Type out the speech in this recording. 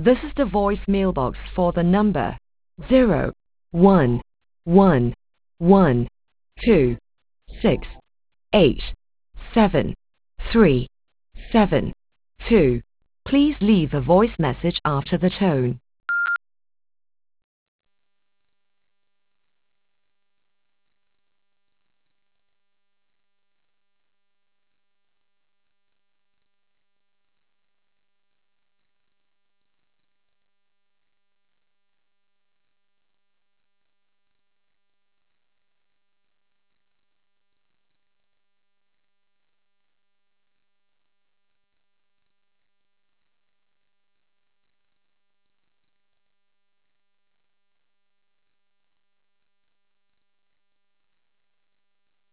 This is the voice mailbox for the number 01112687372. Please leave a voice message after the tone.